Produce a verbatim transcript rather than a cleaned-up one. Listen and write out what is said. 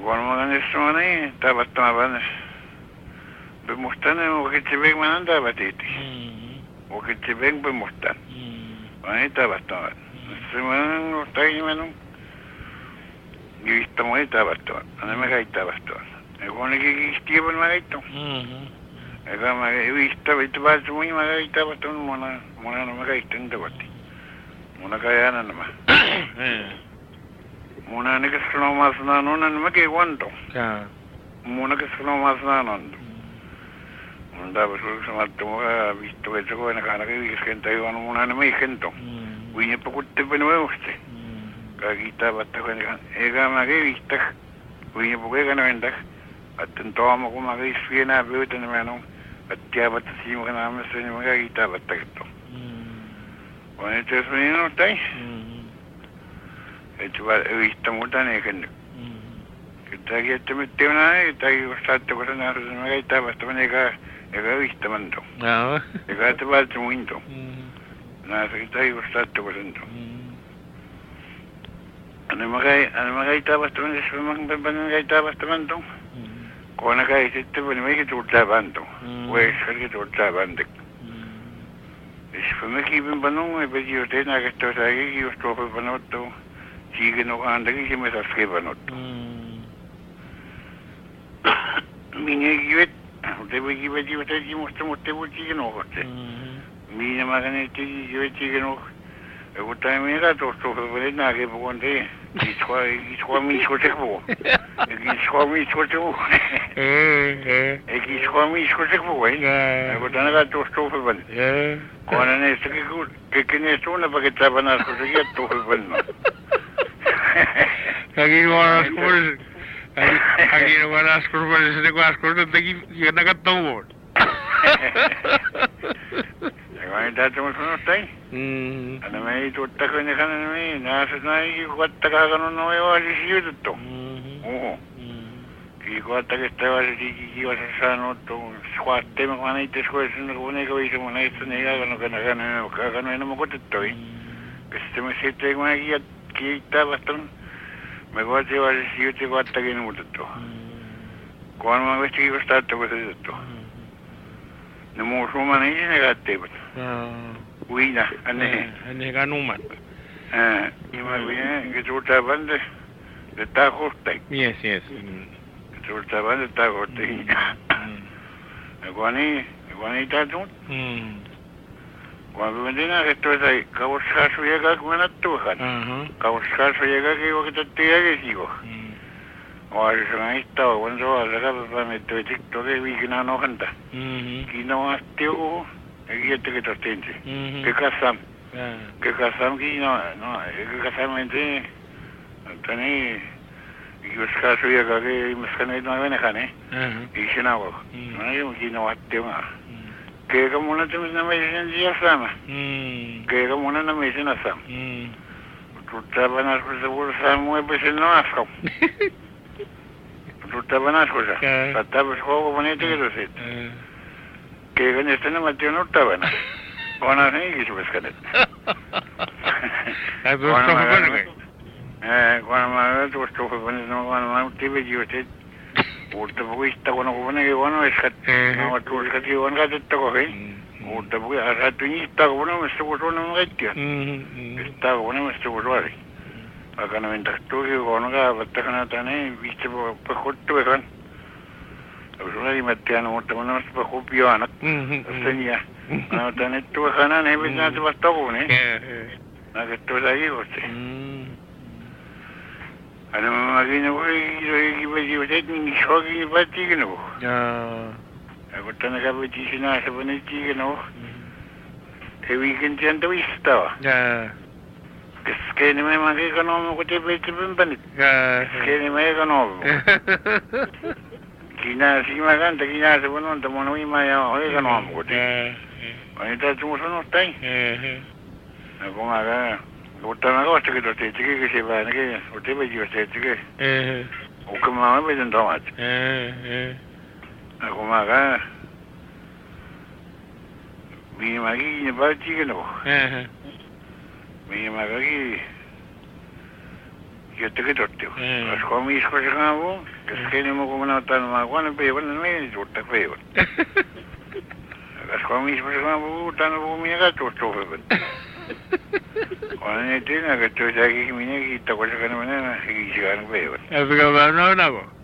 Kuan mga nesmo na eh, dapat tumaban. Bemustan na wakit sibig man dapat iti. Wakit sibig bemustan. Ano dapat tumaban. Semanang tayo manong giwista mo ay dapat tumaban. Ano magay dapat tumaban. E kung nagigistiban magay ito. E kung mag-iwista, ito ba ito mo yung magay dapat tumaban. Muna, muna na magay ito yung dapat. Muna kaya na naman. Muna nagkasalaw mas na noon na mag-iwanto. Muna kasalaw mas na noon. Muna dapat ko sa mato mo ka, visto ka ito ko, nakanakibigis ka tayo, ano muna na may kanto. Uy niya pakuti pa naman uste. Kakita ba't ako na ega mag-iwista. Uy niya po kayo ka na wendak. At tanto mo kung mag-iispi na, biwita naman nung. At kaya ba't asimo ka naman sa inyo magkakita ba't ito. Kung ito sa mga tayo. Ito ba, iwista mo tayo kan. Kita kita mitiw na, tayo sato ko sa naro sa mga ita, basta man ika, ika iwista man to. Ika ito ba ito mo ito. Nasa kita tayo sato ko sa ito. Ano mga ano mga ita, basta man sa mga mga ita, basta man to. Kung nakaisip ito, may kitultaban to. Wais ka kitultaban dik. Is pumikibin ba nung, may bagyo tayo, nakito sa akin, gusto ko pa panot to. Sige no kanda ki may saske banot. Minya giwet, udah bagi bagi udah di musta musta buci no kote. Minya makan itu giwet sige no. Aku tanya mereka tu tu berbeza nak ke bukan deh. Iswa iswa mi skote bu. Iswa mi skote bu. Eh eh. Iswa mi skote bu. Aku tanya tu tu berbeza. Kau ni sekali ku kekini tu na pakai tabanan aku sekali tu berbeza. Lagi orang sekolah, lagi orang sekolah pada sekolah sekolah tu lagi yang nak tahu. Jangan dah cuma semua tay. Anda mai tu tak kena kan mai, nasi nasi kuat tak akan orang awal di situ tu. Oh, kiri kuat tak istiwa di kiri kuat sana tu, kuat tema mana itu sekolah sana kau ni kau itu mana itu ni kan kan kan kan kan mana mau kau tu. Kesempatan siapa yang mana kita betul, mereka cewek siu cewek tak ini muda tu. Kau orang mesti kita start tu betul tu. Nemu semua ni ni kata betul. Wih na, ane. Ane kan umat. Ah, ini macamnya kita udah bandar, kita kotak. Yes yes. Kita udah bandar kita kotak. Kau ni, kau ni tak tu. Kau benda ni kita saya kau sekarang suya kau mana tu kan? Kau sekarang suya kau kau kita tiada lagi kau. Orang sekarang itu orang tu ada apa macam itu itu tu kau kena nak hanta. Kena mesti kau, lagi itu kita tenci. Kekasam, kekasam kena, no, kekasam itu, tu ni, kau sekarang suya kau kau mesti itu mana kan eh? Ikhna kau, mana yang kena mesti mah. Kaya ka muna tumis na may siya sama. Kaya ka muna na may sinasam. Tutaba na ko sa bulsa mo ay besin na askaw. Tutaba na ko sa. Tatapos ko ko manito kito sit. Kaya ka nista na matiyo taba na. Kung na na ikisubas ka nit. Ay, gusto ko ba nagay? Eh, kung na mga gusto ko ba nito kung na mga tibig yun sit. Udah buat kita kono kono ni kono eskat, nama tu eskat ni kono kat itu kau kan? Udah buat asal tu ni kita kono mesti kono nama kita. Kita kono mesti kono lagi. Akan minta tu ni kono kah betul kan ada ni bisa berkut tu kan? Abisnya di matian mesti kono mesti berkut biar anak. Sebenarnya, nama tu ni tu kan ni bisa tu betul kono ni. Nak tu lagi kosti. Ano magina ko i bagi ulit ni shogi pati gino. Ah. Ako talaga ba di sinasa ba ni gino? E weekend yan daw istaw. Ah. Kasi ni may mga ekonomo ko tayo pwede banit. Ah. Kasi ni may ekonomo. Kina si maganda kina sa bunon tamo na may maya o ekonomo ko tayo. Ano tayo sumusunod tayo? Eh. Ako nga ka. Utama ko sa kito tayo kasi ba nagay. Uti ba jiwa tayo sige. Eh. O kumama ba dyan tamat? Eh. Eh. Ako nga ka. Binimagi niya ba tigin ako? Eh. Binimagi. Yo te quito, tío. Las comis cosas como, que es que ni me como no tan más bueno, pero bueno, no me importa feo. Las comis cosas como, tan como mi gato, esto fue. Cuando tiene que estoy aquí, mi negrita, cosa que no me nada, y se van feo. Es que no, no, no.